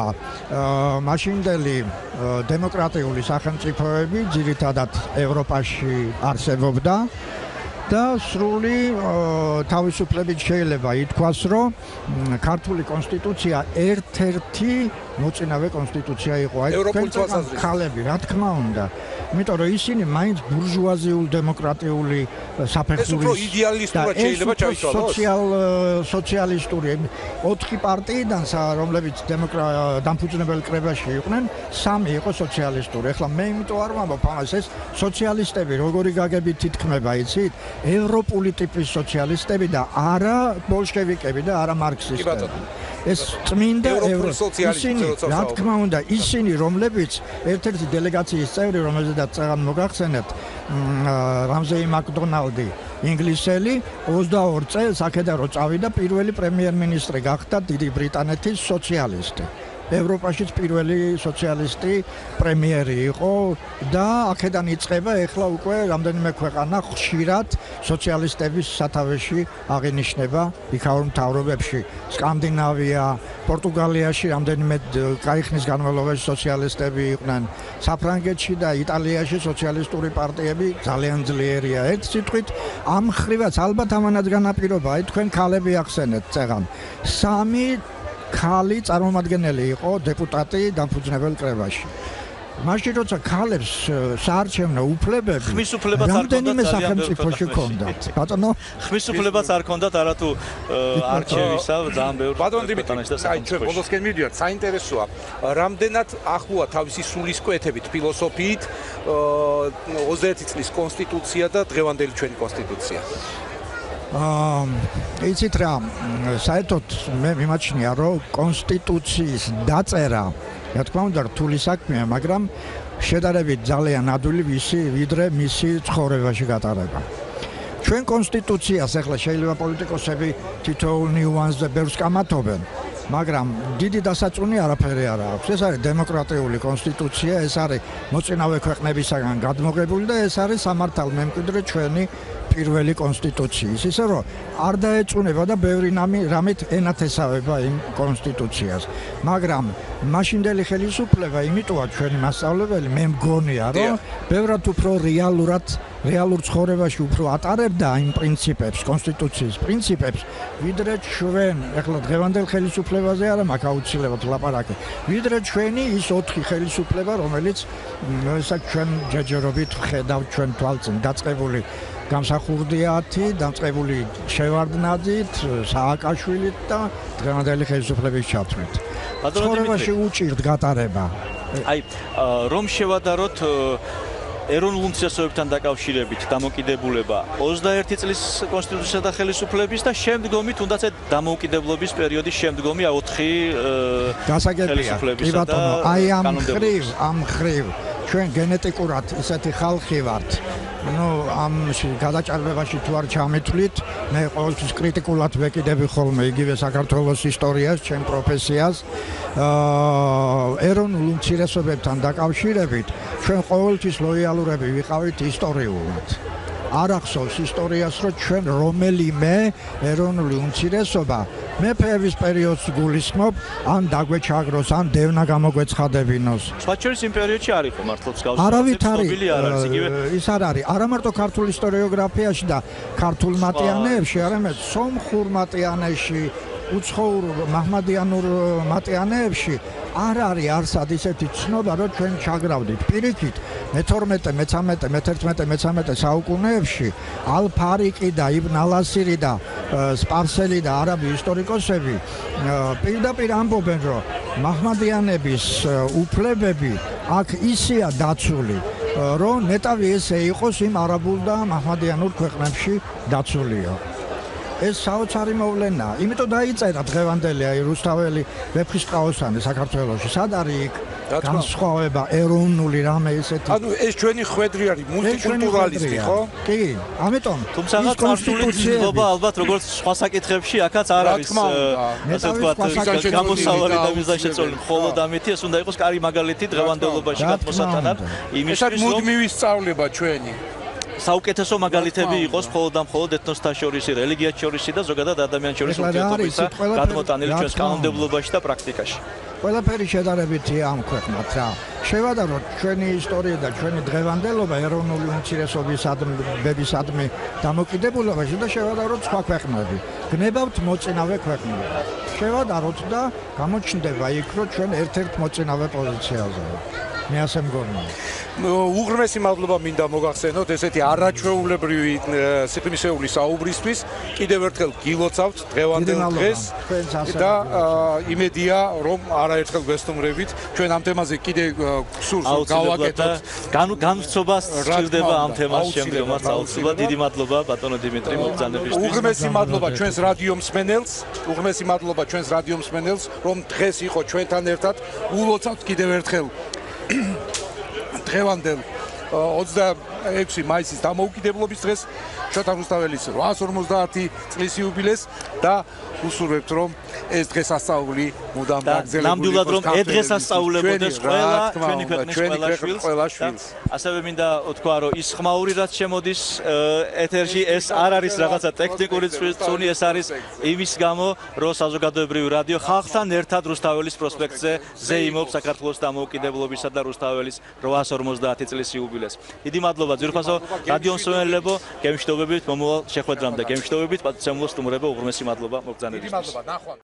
მაშინდელი დემოკრატიული სახელმწიფოები ძირითადად ევროპაში არსებობდა. და სრული თავისუფლებით შეიძლება ითქვას, რომ ქართული კონსტიტუცია ერთ-ერთი მოწინავე კონსტიტუცია იყო. აი ქალები, რა თქმა უნდა. იმიტომ რომ ისინი მაინც ბურჟუაზიულ დემოკრატიული საფეხურის ეს უფრო იდეალისტურად შეიძლება ჩაითვალოს. სოციალ სოციალისტური ოთხი პარტიიდან, რომლებიც დამფუძნებელ კრებაში იყვნენ, სამი იყო სოციალისტური. ახლა მე იმიტომ არ ვამბობ ამას, ეს სოციალისტები როგორი გაგებით ითქმება, იცით? ევროპული ტიპის სოციალისტები და არა ბოლშევიკები და არა მარქსისტები. ეს წმინდა ევროპული ევროპის სოციალიზმი, როცა რა თქმა უნდა, ისინი, რომლებიც ერთ-ერთი დელეგაციის წევრი, რომელზედაც წეგან მოგახსენებთ, რამზეი მაკდონალდი, ინგლისელი, ოცდაორ წელს აქედან რო წავიდა, პირველი პრემიერ-მინისტრი გახდა დიდი ბრიტანეთის სოციალისტი. ევროპაშიც პირველი სოციალისტი პრემიერი იყო და აქედან იწყება ეხლა უკვე რამდენიმე ქვეყანა ხშირად სოციალისტების სათავეში აღინიშნება იქაურ მთავრობებში. სკანდინავია, პორტუგალიაში რამდენიმე კაი ხნის განმავლობაში სოციალისტები იყვნენ. საფრანგეთში და იტალიაში სოციალისტური პარტიები ძალიან ძლიერია. ერთ სიტყვით, ამ ხრივაც ალბათ ამანაც განაპირობა, აი თქვენ ქალები ახსენეთ წეგან. სამი ქალი წარმომადგენელი იყო დეპუტატი დამფუძნებელ კრებაში. მაშინ როცა ქალებს საარჩევნო უფლებები ხმის უფლებაც არ რამდენიმე სახელმწიფოში ჰქონდათ. ბატონო, ხმის უფლებაც არ ჰქონდათ არათუ არჩევისა ძალიან ბევრი. ბატონო დიმიტრი, აი ჩვენ ბოლოსკენ მივიდივართ, საინტერესოა, რამდენად ახლოა თავისი სულისკვეთებით, ფილოსოფიით ოცდაერთი წლის კონსტიტუცია და დღევანდელი ჩვენი კონსტიტუცია. აა იცით რა, საერთოდ მე მიმაჩნია, რომ კონსტიტუციის დაწერა, რა თქმა უნდა, რთული საქმეა, მაგრამ შედარებით ძალიან ადვილი ვისი ვიდრე მისი ცხოვრებაში გატარება. ჩვენ კონსტიტუციას ახლა შეიძლება პოლიტიკოსები თითოეულ ნიუანსზე ბევრს კამათობენ, მაგრამ დიდი დასაწუნი არაფერი არ აქვს. ეს არის დემოკრატიული კონსტიტუცია, ეს არის მოწინავე ქვეყნებისაგან გადმოღებული და ეს არის სამართალ მემკვიდრე ჩვენი პირველი კონსტიტუციის, ისე რომ არ დაეწუნება და ბევრი რამით ენათესავება იმ კონსტიტუციას. მაგრამ მაშინდელი ხელისუფლება, იმიტოა ჩვენი მასწავლებელი, მე მგონია, რომ ბევრად უფრო რეალურად, რეალურ ცხოვრებაში უფრო ატარებდა იმ პრინციპებს, კონსტიტუციის პრინციპებს, ვიდრე ჩვენ, ახლა დღევანდელ ხელისუფლებაზე არა მაქვს აუცილებლად ლაპარაკი, ვიდრე ჩვენი ის ოთხი ხელისუფლება, რომელიც ესა ჩვენ ჯერჯერობით ვხედავთ ჩვენ თვალწინ დაწყებული გამსახურდიათი, დამწყებული შევარდნაძით, სააკაშვილით და დღევანდელი ხელისუფლების ჩათვლით. ცხოვრებაში უჭირთ გატარება. აი, რომ შევადაროთ ეროვნულ უმცირესობებთან დაკავშირებით დამოკიდებულება ოცდაერთი წლის კონსტიტუციისა და ხელისუფლების და შემდგომი თუნდაც დამოუკიდებლობის პერიოდის შემდგომი ოთხი ხელისუფლებისა და აი ამ ხრივ, ამ ხრივ ჩვენ გენეტიკურად ისეთი ხალხი ვართ. ნუ ამ გადაჭარბებაში თუ არ ჩამეთვლით, მე ყოველთვის კრიტიკულად ვეკიდები ხოლმე იგივე საქართველოს ისტორიას, ჩემ პროფესიას. აა ეროვნულ უმცირესობებთან დაკავშირებით ჩვენ ყოველთვის ლოიალურები ვიყავით ისტორიულად. არ ახსოვს ისტორიას, რომ ჩვენ რომელიმე ეროვნული უმცირესობა მეფეების პერიოდს გულისხმობ, ან დაგვეჩაგროს, ან დევნა გამოგვეცხადებინოს. სხვა შორის იმ პერიოდში არ იყო მართლაც გავსვლა. არავით არის, ის არ არის, არა მარტო ქართულ ისტორიოგრაფიაში და ქართულ მატიანეებში, არამედ სომხურ მატიანეში, უცხოურ მაჰმადიანურ მატიანეებში არ არის არსად ისეთი ცნობა, რომ ჩვენ ჩაგრავდით. პირიქით, მეთორმეტე, მეცამეტე, მეთერთმეტე, მეცამეტე საუკუნეებში ალ-ფარიკი და იბნ ალასირი და სპარსელი და არაბი ისტორიკოსები პირდაპირ ამბობენ, რომ მაჰმადიანების უფლებები აქ ისეა დაცული, რომ ნეტავი ესე იყოს იმ არაბულ და მაჰმადიანურ ქვეყნებში დაცულიო. ეს საოცარი მოვლენაა. იმიტომ დაიწერა დღევანდელი აი რუსთაველი ვეფხისტყაოსანი საქართველოში. სად არის იქ განსხვავება ეროვნული რამე ესეთი? ანუ ეს ჩვენი ხვედრი არის, მულტიკულტურალიზმი, ხო? კი, ამიტომ თუმცა კონსტიტუციები ალბათ როგორც სხვა საკითხებში აქაც არ არის ასე ვთქვათ გამოსავალი და მიზანშეწონილი. მხოლოდ ამითი ეს უნდა იყოს კარი მაგალითი დღევანდელობაში გადმოსატანად იმისთვის, რომ მუდმივი სწავლება ჩვენი საუკეთესო მაგალითები იყოს მხოლოდ და მხოლოდ ეთნოსთა შორისი, რელიგიათ შორისი და ზოგადად ადამიანს შორის ურთიერთობისა გადმოტანილი ჩვენს კანონმდებლობაში და პრაქტიკაში. ყველაფერი შედარებითია ამ ქვეყნად რა. შევადაროთ ჩვენი ისტორია და ჩვენი დღევანდელობა ეროვნული უმცირესობისადმი დამოკიდებულებაში და შევადაროთ სხვა ქვეყნები. გნებავთ მოწინავე ქვეყნები. შევადაროთ და გამოჩნდება იქ, რომ ჩვენ ერთ-ერთ მოწინავე პოზიციაზე ვართ. მე ასე მგონია. უღრმესი მადლობა მინდა მოგახსენოთ ესეთი არაჩვეულებრივი სიფრმისეული საუბრისთვის. კიდევ ერთხელ გილოცავთ დღევანდელ დღეს და იმედია რომ არაერთხელ გვესტუმრებით. ჩვენ ამ თემაზე კიდე სურს გავაკეთოთ. განვრცობა სჭირდება ამ თემას შემდგომაც აუცილებლად. დიდი მადლობა ბატონო დიმიტრი მოგზაურობისთვის. უღრმესი მადლობა ჩვენს რადიო მსმენელს, უღრმესი მადლობა ჩვენს რადიო მსმენელს, რომ დღეს იყო ჩვენთან ერთად. ულოცავთ კიდევ ერთხელ დღევანდელ ოცდაექვსი მაისის დამოუკიდებლობის დღეს შოთა რუსთაველის რვაას ორმოცდაათი წლის იუბილეს და უსურვებთ რომ ეს დღესასწაული მუდამ გაგრძელებული ნამდვილად რომ ეს დღესასწაულებოდეს ყველა ჩვენი ქვეყნის ყველა შვილს. ასევე მინდა ვთქვა რომ ის ხმაური რაც შემოდის ეთერში ეს არ არის რაღაცა ტექნიკური წუნი, ეს არის იმის გამო რომ საზოგადოებრივი რადიო ხალხთან ერთად რუსთაველის პროსპექტზე ზეიმობს საქართველოს დამოუკიდებლობისა და რუსთაველის რვაას ორმოცდაათი წლის იუბილეს. დიდი მადლობა ძვირფასო რადიო მსმენელებო, გემშვიდობებით მომავალ შეხვედრამდე, გემშვიდობებით პატივცემულო სტუმრებო, უღრმესი მადლობა მოგზაურობისთვის.